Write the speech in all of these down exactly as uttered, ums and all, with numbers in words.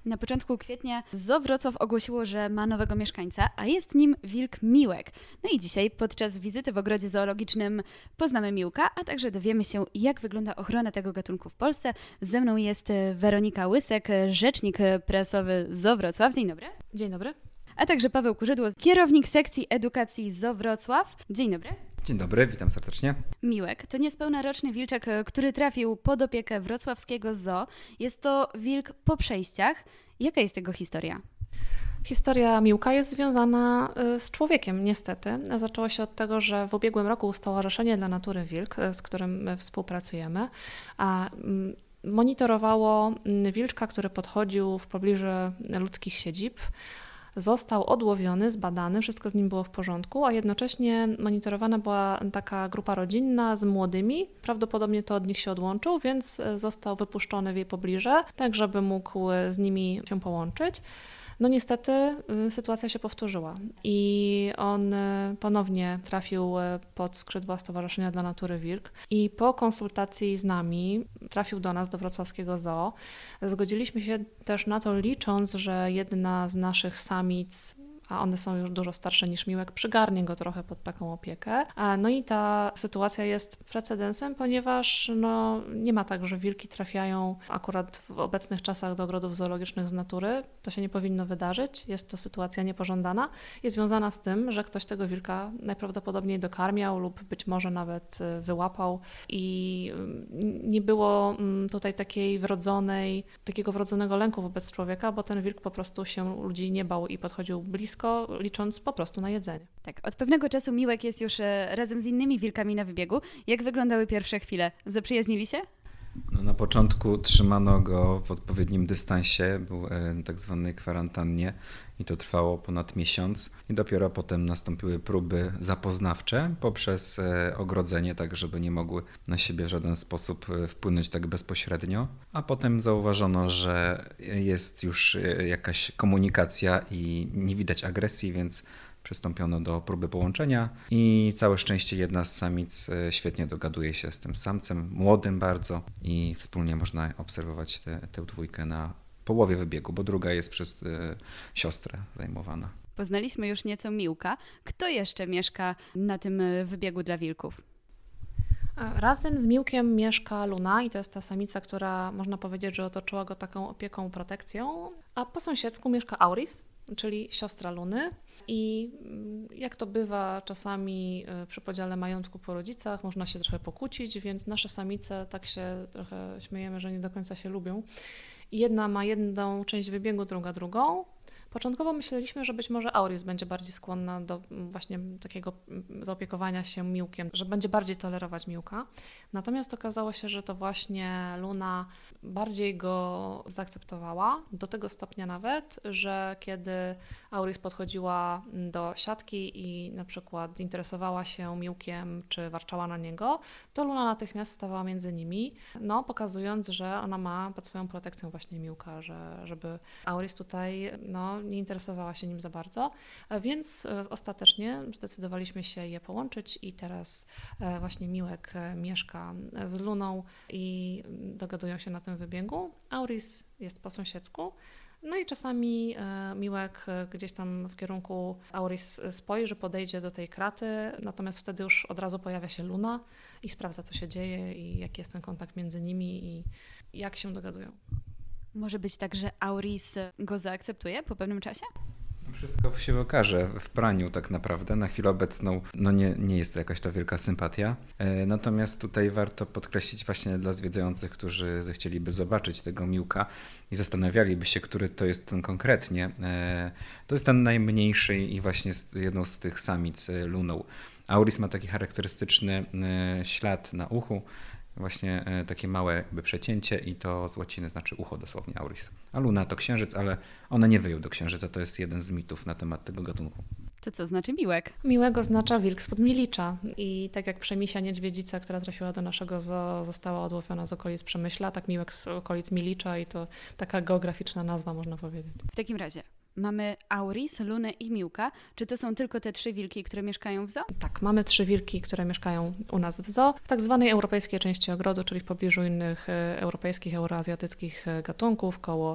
Na początku kwietnia Zoo Wrocław ogłosiło, że ma nowego mieszkańca, a jest nim wilk Miłek. No i dzisiaj podczas wizyty w ogrodzie zoologicznym poznamy Miłka, a także dowiemy się, jak wygląda ochrona tego gatunku w Polsce. Ze mną jest Weronika Łysek, rzecznik prasowy Zoo Wrocław. Dzień dobry. Dzień dobry. A także Paweł Kurzydło, kierownik sekcji edukacji Zoo Wrocław. Dzień dobry. Dzień dobry, witam serdecznie. Miłek to niespełna roczny wilczek, który trafił pod opiekę wrocławskiego zoo. Jest to wilk po przejściach. Jaka jest jego historia? Historia Miłka jest związana z człowiekiem, niestety. Zaczęło się od tego, że w ubiegłym roku Stowarzyszenie dla Natury Wilk, z którym my współpracujemy, a monitorowało wilczka, który podchodził w pobliżu ludzkich siedzib. Został odłowiony, zbadany, wszystko z nim było w porządku, a jednocześnie monitorowana była taka grupa rodzinna z młodymi. Prawdopodobnie to od nich się odłączył, więc został wypuszczony w jej pobliże, tak żeby mógł z nimi się połączyć. No niestety sytuacja się powtórzyła i on ponownie trafił pod skrzydła Stowarzyszenia dla Natury Wilk i po konsultacji z nami trafił do nas, do wrocławskiego zoo. Zgodziliśmy się też na to, licząc, że jedna z naszych samic, a one są już dużo starsze niż Miłek, przygarnie go trochę pod taką opiekę. No i ta sytuacja jest precedensem, ponieważ no, nie ma tak, że wilki trafiają akurat w obecnych czasach do ogrodów zoologicznych z natury. To się nie powinno wydarzyć. Jest to sytuacja niepożądana. Jest związana z tym, że ktoś tego wilka najprawdopodobniej dokarmiał lub być może nawet wyłapał i nie było tutaj takiej wrodzonej, takiego wrodzonego lęku wobec człowieka, bo ten wilk po prostu się ludzi nie bał i podchodził blisko, licząc po prostu na jedzenie. Tak, od pewnego czasu Miłek jest już razem z innymi wilkami na wybiegu. Jak wyglądały pierwsze chwile? Zaprzyjaźnili się? No, na początku trzymano go w odpowiednim dystansie, był na tak zwanej kwarantannie i to trwało ponad miesiąc i dopiero potem nastąpiły próby zapoznawcze poprzez ogrodzenie, tak żeby nie mogły na siebie w żaden sposób wpłynąć tak bezpośrednio, a potem zauważono, że jest już jakaś komunikacja i nie widać agresji, więc przystąpiono do próby połączenia i całe szczęście jedna z samic świetnie dogaduje się z tym samcem, młodym bardzo i wspólnie można obserwować tę, tę dwójkę na połowie wybiegu, bo druga jest przez y, siostrę zajmowana. Poznaliśmy już nieco Miłka. Kto jeszcze mieszka na tym wybiegu dla wilków? Razem z Miłkiem mieszka Luna i to jest ta samica, która można powiedzieć, że otoczyła go taką opieką, protekcją, a po sąsiedzku mieszka Auris, czyli siostra Luny. I jak to bywa czasami przy podziale majątku po rodzicach, można się trochę pokłócić, więc nasze samice tak się trochę śmiejemy, że nie do końca się lubią. Jedna ma jedną część wybiegu, druga drugą. Początkowo myśleliśmy, że być może Auris będzie bardziej skłonna do właśnie takiego zaopiekowania się Miłkiem, że będzie bardziej tolerować Miłka. Natomiast okazało się, że to właśnie Luna bardziej go zaakceptowała, do tego stopnia nawet, że kiedy Auris podchodziła do siatki i na przykład interesowała się Miłkiem czy warczała na niego, to Luna natychmiast stawała między nimi, no pokazując, że ona ma pod swoją protekcją właśnie Miłka, że, żeby Auris tutaj no, nie interesowała się nim za bardzo, więc ostatecznie zdecydowaliśmy się je połączyć i teraz właśnie Miłek mieszka z Luną i dogadują się na tym wybiegu. Auris jest po sąsiedzku. No i czasami Miłek gdzieś tam w kierunku Auris spojrzy, podejdzie do tej kraty, natomiast wtedy już od razu pojawia się Luna i sprawdza, co się dzieje i jaki jest ten kontakt między nimi i jak się dogadują. Może być tak, że Auris go zaakceptuje po pewnym czasie? Wszystko się okaże w praniu tak naprawdę. Na chwilę obecną no nie, nie jest to jakaś ta wielka sympatia. E, natomiast tutaj warto podkreślić właśnie dla zwiedzających, którzy zechcieliby zobaczyć tego Miłka i zastanawialiby się, który to jest ten konkretnie. E, to jest ten najmniejszy i właśnie jedną z tych samic Luną. Auris ma taki charakterystyczny e, ślad na uchu, właśnie takie małe jakby przecięcie i to z łaciny znaczy ucho dosłownie Auris. A Luna to księżyc, ale one nie wyją do księżyca, to jest jeden z mitów na temat tego gatunku. To co znaczy Miłek? Miłek oznacza wilk spod Milicza i tak jak Przemisia niedźwiedzica, która trafiła do naszego zoo, została odłowiona z okolic Przemyśla, tak Miłek z okolic Milicza i to taka geograficzna nazwa można powiedzieć. W takim razie Mamy Auris, Lunę i Miłka. Czy to są tylko te trzy wilki, które mieszkają w zoo? Tak, mamy trzy wilki, które mieszkają u nas w zoo, w tak zwanej europejskiej części ogrodu, czyli w pobliżu innych e, europejskich, euroazjatyckich e, gatunków, koło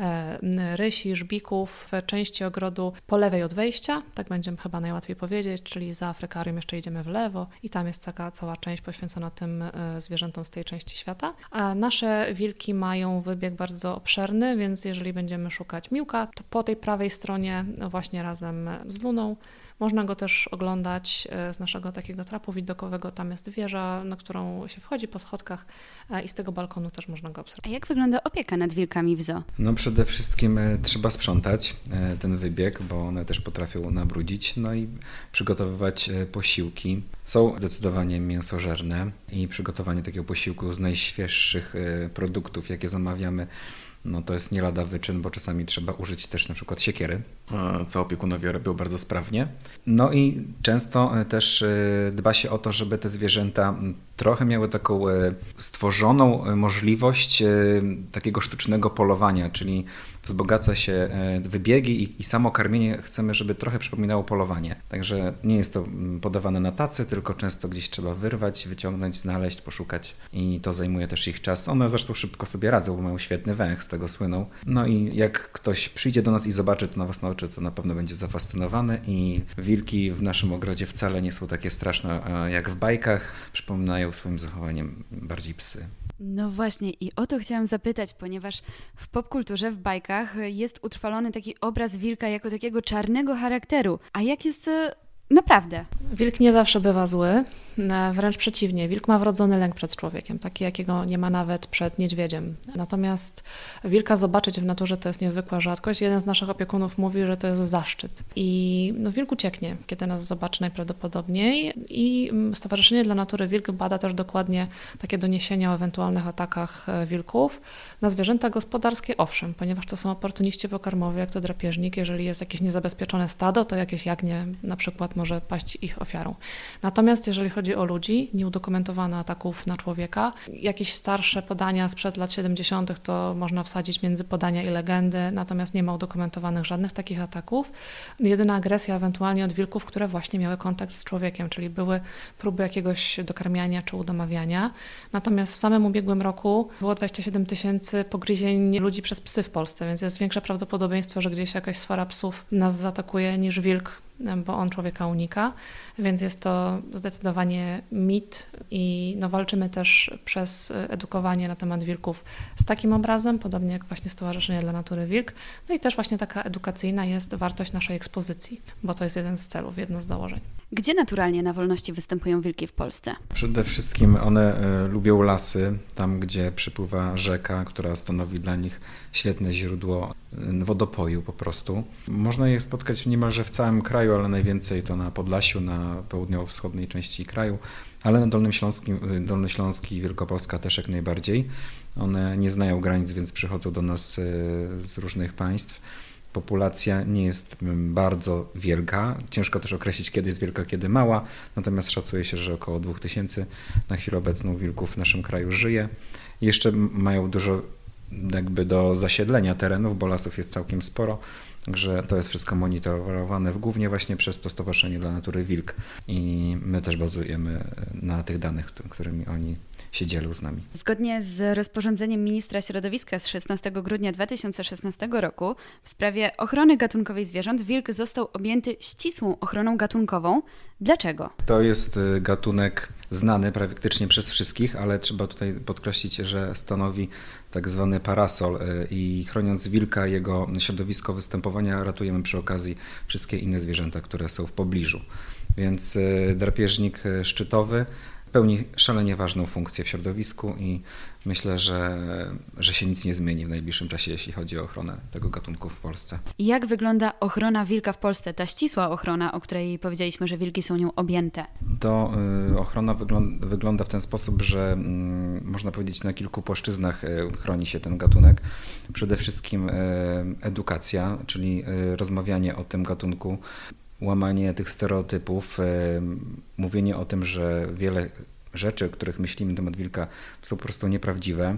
e, rysi, żbików, w części ogrodu po lewej od wejścia, tak będzie chyba najłatwiej powiedzieć, czyli za Afrykarium jeszcze idziemy w lewo i tam jest taka cała część poświęcona tym e, zwierzętom z tej części świata. A nasze wilki mają wybieg bardzo obszerny, więc jeżeli będziemy szukać Miłka, to po tej prawej stronie właśnie razem z Luną. Można go też oglądać z naszego takiego trapu widokowego. Tam jest wieża, na którą się wchodzi po schodkach i z tego balkonu też można go obserwować. A jak wygląda opieka nad wilkami w zoo? No przede wszystkim e, trzeba sprzątać e, ten wybieg, bo one też potrafią nabrudzić, no i przygotowywać e, posiłki. Są zdecydowanie mięsożerne i przygotowanie takiego posiłku z najświeższych e, produktów, jakie zamawiamy, no to jest nie lada wyczyn, bo czasami trzeba użyć też na przykład siekiery, co opiekunowie robią bardzo sprawnie. No i często też dba się o to, żeby te zwierzęta trochę miały taką stworzoną możliwość takiego sztucznego polowania, czyli wzbogaca się wybiegi i, i samo karmienie chcemy, żeby trochę przypominało polowanie. Także nie jest to podawane na tacy, tylko często gdzieś trzeba wyrwać, wyciągnąć, znaleźć, poszukać i to zajmuje też ich czas. One zresztą szybko sobie radzą, bo mają świetny węch, z tego słyną. No i jak ktoś przyjdzie do nas i zobaczy to na własne oczy, to na pewno będzie zafascynowany i wilki w naszym ogrodzie wcale nie są takie straszne jak w bajkach, przypominają swoim zachowaniem bardziej psy. No właśnie i o to chciałam zapytać, ponieważ w popkulturze, w bajkach jest utrwalony taki obraz wilka jako takiego czarnego charakteru. A jak jest naprawdę? Wilk nie zawsze bywa zły, wręcz przeciwnie. Wilk ma wrodzony lęk przed człowiekiem, taki jakiego nie ma nawet przed niedźwiedziem. Natomiast wilka zobaczyć w naturze to jest niezwykła rzadkość. Jeden z naszych opiekunów mówi, że to jest zaszczyt. I no, wilk ucieknie, kiedy nas zobaczy najprawdopodobniej i Stowarzyszenie dla Natury Wilk bada też dokładnie takie doniesienia o ewentualnych atakach wilków na zwierzęta gospodarskie, owszem, ponieważ to są oportuniści pokarmowi, jak to drapieżnik. Jeżeli jest jakieś niezabezpieczone stado, to jakieś jagnię na przykład może paść ich ofiarą. Natomiast jeżeli chodzi o ludzi, nieudokumentowane ataków na człowieka, jakieś starsze podania sprzed lat siedemdziesiątych to można wsadzić między podania i legendy, natomiast nie ma udokumentowanych żadnych takich ataków. Jedyna agresja ewentualnie od wilków, które właśnie miały kontakt z człowiekiem, czyli były próby jakiegoś dokarmiania czy udomawiania. Natomiast w samym ubiegłym roku było dwadzieścia siedem tysięcy pogryzień ludzi przez psy w Polsce, więc jest większe prawdopodobieństwo, że gdzieś jakaś sfera psów nas zaatakuje niż wilk, bo on człowieka unika, więc jest to zdecydowanie mit i no, walczymy też przez edukowanie na temat wilków z takim obrazem, podobnie jak właśnie Stowarzyszenie dla Natury Wilk. No i też właśnie taka edukacyjna jest wartość naszej ekspozycji, bo to jest jeden z celów, jedno z założeń. Gdzie naturalnie na wolności występują wilki w Polsce? Przede wszystkim one y, lubią lasy, tam gdzie przypływa rzeka, która stanowi dla nich świetne źródło y, wodopoju po prostu. Można je spotkać niemalże w całym kraju, ale najwięcej to na Podlasiu, na południowo-wschodniej części kraju, ale na Dolnym Śląskim, Dolny Śląski i Wielkopolska też jak najbardziej. One nie znają granic, więc przychodzą do nas y, z różnych państw. Populacja nie jest bardzo wielka, ciężko też określić, kiedy jest wielka, kiedy mała, natomiast szacuje się, że około dwóch tysięcy na chwilę obecną wilków w naszym kraju żyje. Jeszcze mają dużo jakby do zasiedlenia terenów, bo lasów jest całkiem sporo, także to jest wszystko monitorowane głównie właśnie przez to Stowarzyszenie dla Natury Wilk i my też bazujemy na tych danych, którymi oni się dzielą z nami. Zgodnie z rozporządzeniem ministra środowiska z szesnastego grudnia dwa tysiące szesnastego roku w sprawie ochrony gatunkowej zwierząt wilk został objęty ścisłą ochroną gatunkową. Dlaczego? To jest gatunek znany praktycznie przez wszystkich, ale trzeba tutaj podkreślić, że stanowi tak zwany parasol i chroniąc wilka, jego środowisko występowania ratujemy przy okazji wszystkie inne zwierzęta, które są w pobliżu. Więc drapieżnik szczytowy pełni szalenie ważną funkcję w środowisku i myślę, że, że się nic nie zmieni w najbliższym czasie, jeśli chodzi o ochronę tego gatunku w Polsce. Jak wygląda ochrona wilka w Polsce? Ta ścisła ochrona, o której powiedzieliśmy, że wilki są nią objęte. To y, ochrona wygląda, wygląda w ten sposób, że y, można powiedzieć na kilku płaszczyznach y, chroni się ten gatunek. Przede wszystkim y, edukacja, czyli y, rozmawianie o tym gatunku, łamanie tych stereotypów, mówienie o tym, że wiele rzeczy, o których myślimy na temat wilka, są po prostu nieprawdziwe.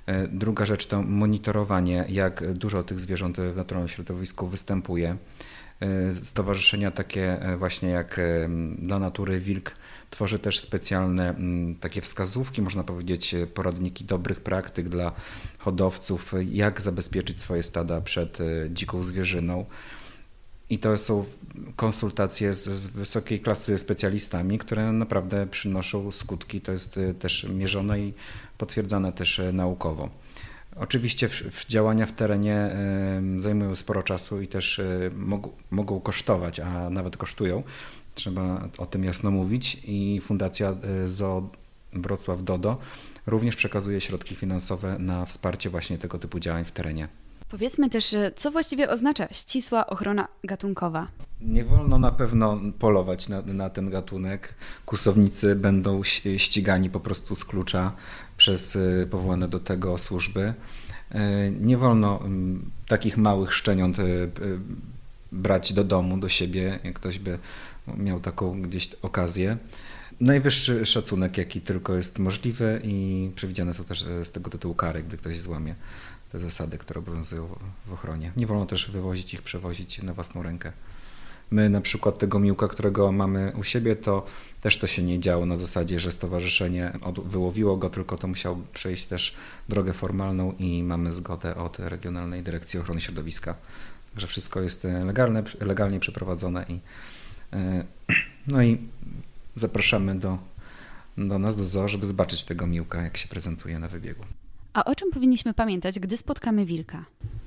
Druga rzecz to monitorowanie, jak dużo tych zwierząt w naturalnym środowisku występuje. Stowarzyszenia takie właśnie jak Dla Natury Wilk tworzy też specjalne takie wskazówki, można powiedzieć poradniki dobrych praktyk dla hodowców, jak zabezpieczyć swoje stada przed dziką zwierzyną. I to są konsultacje z, z wysokiej klasy specjalistami, które naprawdę przynoszą skutki. To jest też mierzone i potwierdzane też naukowo. Oczywiście w, w działania w terenie y, zajmują sporo czasu i też y, mogą, mogą kosztować, a nawet kosztują. Trzeba o tym jasno mówić i Fundacja Zoo Wrocław Dodo również przekazuje środki finansowe na wsparcie właśnie tego typu działań w terenie. Powiedzmy też, co właściwie oznacza ścisła ochrona gatunkowa. Nie wolno na pewno polować na, na ten gatunek. Kłusownicy będą ścigani po prostu z klucza przez powołane do tego służby. Nie wolno takich małych szczeniąt brać do domu, do siebie, jak ktoś by miał taką gdzieś okazję. Najwyższy szacunek, jaki tylko jest możliwy i przewidziane są też z tego tytułu kary, gdy ktoś złamie te zasady, które obowiązują w ochronie. Nie wolno też wywozić ich, przewozić na własną rękę. My na przykład tego Miłka, którego mamy u siebie, to też to się nie działo na zasadzie, że stowarzyszenie wyłowiło go, tylko to musiał przejść też drogę formalną i mamy zgodę od Regionalnej Dyrekcji Ochrony Środowiska. Także wszystko jest legalne, legalnie przeprowadzone i no i zapraszamy do, do nas, do zoo, żeby zobaczyć tego Miłka, jak się prezentuje na wybiegu. A o czym powinniśmy pamiętać, gdy spotkamy wilka?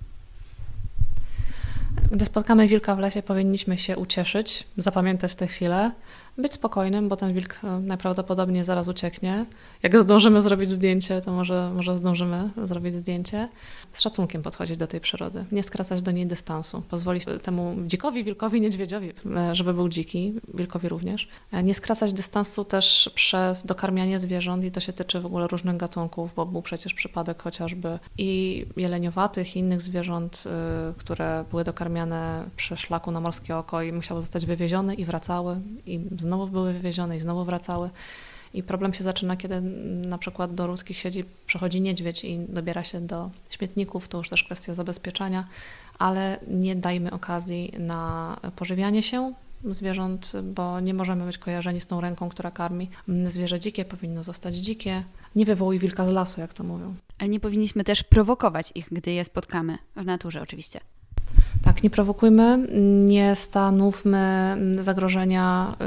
Gdy spotkamy wilka w lesie, powinniśmy się ucieszyć, zapamiętać tę chwilę, być spokojnym, bo ten wilk najprawdopodobniej zaraz ucieknie. Jak zdążymy zrobić zdjęcie, to może, może zdążymy zrobić zdjęcie. Z szacunkiem podchodzić do tej przyrody, nie skracać do niej dystansu, pozwolić temu dzikowi, wilkowi, niedźwiedziowi, żeby był dziki, wilkowi również. Nie skracać dystansu też przez dokarmianie zwierząt i to się tyczy w ogóle różnych gatunków, bo był przecież przypadek chociażby i jeleniowatych, i innych zwierząt, które były dokarmiane przy szlaku na Morskie Oko i musiały zostać wywiezione i wracały i znowu były wywiezione i znowu wracały. I problem się zaczyna, kiedy na przykład do ludzkich siedzi przechodzi niedźwiedź i dobiera się do śmietników, to już też kwestia zabezpieczania, ale nie dajmy okazji na pożywianie się zwierząt, bo nie możemy być kojarzeni z tą ręką, która karmi. Zwierzę dzikie powinno zostać dzikie. Nie wywołuj wilka z lasu, jak to mówią. Ale nie powinniśmy też prowokować ich, gdy je spotkamy, w naturze oczywiście. Tak, nie prowokujmy, nie stanówmy zagrożenia,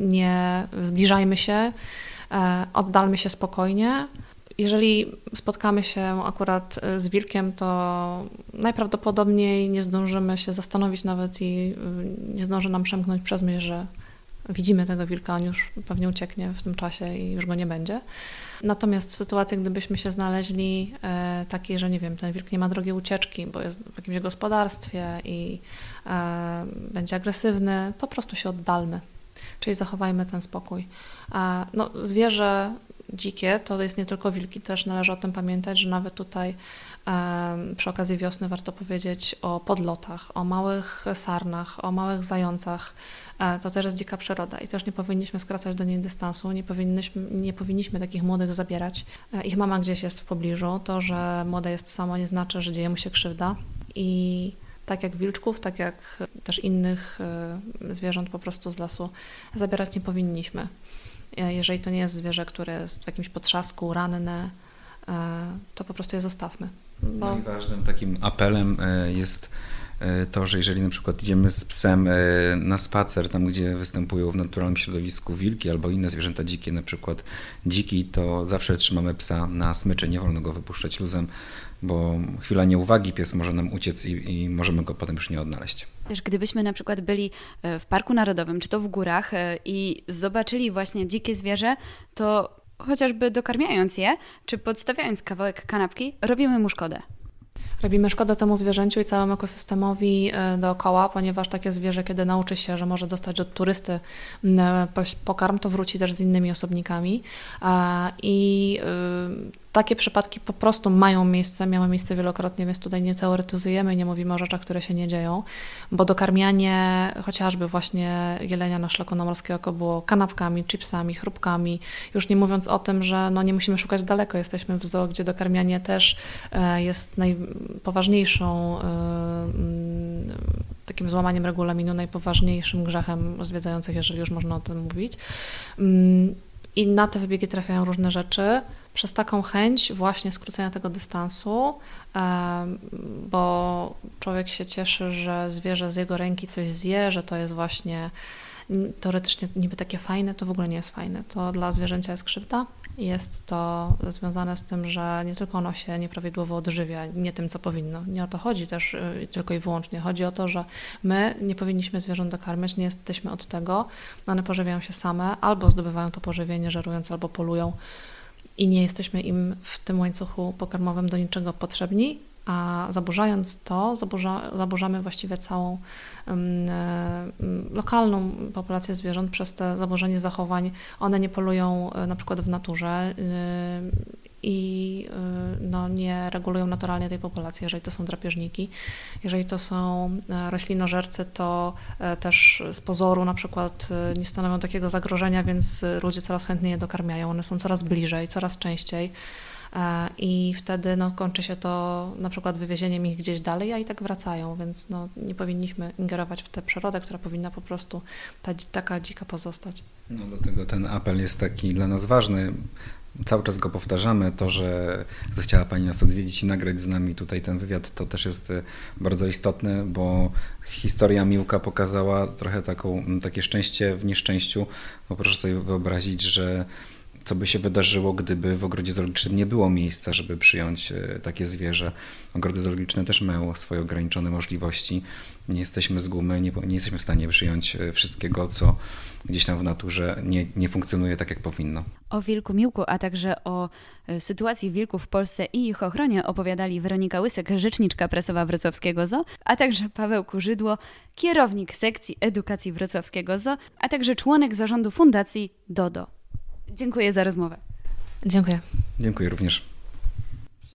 nie zbliżajmy się, oddalmy się spokojnie. Jeżeli spotkamy się akurat z wilkiem, to najprawdopodobniej nie zdążymy się zastanowić nawet i nie zdąży nam przemknąć przez myśl, że widzimy tego wilka, on już pewnie ucieknie w tym czasie i już go nie będzie. Natomiast w sytuacji, gdybyśmy się znaleźli e, takiej, że nie wiem, ten wilk nie ma drogi ucieczki, bo jest w jakimś gospodarstwie i e, będzie agresywny, po prostu się oddalmy. Czyli zachowajmy ten spokój. E, no, zwierzę dzikie to jest nie tylko wilki, też należy o tym pamiętać, że nawet tutaj e, przy okazji wiosny warto powiedzieć o podlotach, o małych sarnach, o małych zającach. E, to też jest dzika przyroda i też nie powinniśmy skracać do niej dystansu, nie powinniśmy, nie powinniśmy takich młodych zabierać. E, ich mama gdzieś jest w pobliżu, to, że młoda jest sama nie znaczy, że dzieje mu się krzywda i tak jak wilczków, tak jak też innych e, zwierząt po prostu z lasu zabierać nie powinniśmy. Jeżeli to nie jest zwierzę, które jest w jakimś potrzasku, ranne, to po prostu je zostawmy. Bo... No i ważnym takim apelem jest to, że jeżeli na przykład idziemy z psem na spacer, tam gdzie występują w naturalnym środowisku wilki albo inne zwierzęta dzikie, na przykład dziki, to zawsze trzymamy psa na smyczy, nie wolno go wypuszczać luzem, bo chwila nieuwagi, pies może nam uciec i, i możemy go potem już nie odnaleźć. Też gdybyśmy na przykład byli w Parku Narodowym, czy to w górach i zobaczyli właśnie dzikie zwierzę, to chociażby dokarmiając je, czy podstawiając kawałek kanapki, robimy mu szkodę. Robimy szkodę temu zwierzęciu i całemu ekosystemowi dookoła, ponieważ takie zwierzę, kiedy nauczy się, że może dostać od turysty pokarm, to wróci też z innymi osobnikami. I takie przypadki po prostu mają miejsce, miały miejsce wielokrotnie, więc tutaj nie teoretyzujemy i nie mówimy o rzeczach, które się nie dzieją, bo dokarmianie chociażby właśnie jelenia na szlaku morskiego było kanapkami, chipsami, chrupkami, już nie mówiąc o tym, że no nie musimy szukać daleko, jesteśmy w zoo, gdzie dokarmianie też jest najpoważniejszą takim złamaniem regulaminu, najpoważniejszym grzechem zwiedzających, jeżeli już można o tym mówić. I na te wybiegi trafiają różne rzeczy, przez taką chęć właśnie skrócenia tego dystansu, bo człowiek się cieszy, że zwierzę z jego ręki coś zje, że to jest właśnie teoretycznie niby takie fajne, to w ogóle nie jest fajne. To dla zwierzęcia jest krzywda. Jest to związane z tym, że nie tylko ono się nieprawidłowo odżywia, nie tym, co powinno. Nie o to chodzi też tylko i wyłącznie. Chodzi o to, że my nie powinniśmy zwierząt dokarmiać, nie jesteśmy od tego. One pożywiają się same, albo zdobywają to pożywienie żerując, albo polują i nie jesteśmy im w tym łańcuchu pokarmowym do niczego potrzebni, a zaburzając to, zaburza, zaburzamy właściwie całą um, lokalną populację zwierząt przez te zaburzenie zachowań. One nie polują na przykład w naturze yy, i yy, no, nie regulują naturalnie tej populacji, jeżeli to są drapieżniki. Jeżeli to są roślinożercy, to yy, też z pozoru na przykład yy, nie stanowią takiego zagrożenia, więc ludzie coraz chętniej je dokarmiają. One są coraz bliżej, coraz częściej. I wtedy no, kończy się to na przykład wywiezieniem ich gdzieś dalej, a i tak wracają, więc no, nie powinniśmy ingerować w tę przyrodę, która powinna po prostu ta, taka dzika pozostać. No, dlatego ten apel jest taki dla nas ważny. Cały czas go powtarzamy, to, że zechciała Pani nas odwiedzić i nagrać z nami tutaj ten wywiad, to też jest bardzo istotne, bo historia Miłka pokazała trochę taką, takie szczęście w nieszczęściu, bo proszę sobie wyobrazić, że co by się wydarzyło, gdyby w ogrodzie zoologicznym nie było miejsca, żeby przyjąć takie zwierzę. Ogrody zoologiczne też mają swoje ograniczone możliwości. Nie jesteśmy z gumy, nie, nie jesteśmy w stanie przyjąć wszystkiego, co gdzieś tam w naturze nie, nie funkcjonuje tak, jak powinno. O wilku Miłku, a także o sytuacji wilków w Polsce i ich ochronie opowiadali Weronika Łysek, rzeczniczka prasowa Wrocławskiego Zoo, a także Paweł Kurzydło, kierownik sekcji edukacji Wrocławskiego Zoo, a także członek zarządu Fundacji DODO. Dziękuję za rozmowę. Dziękuję. Dziękuję również.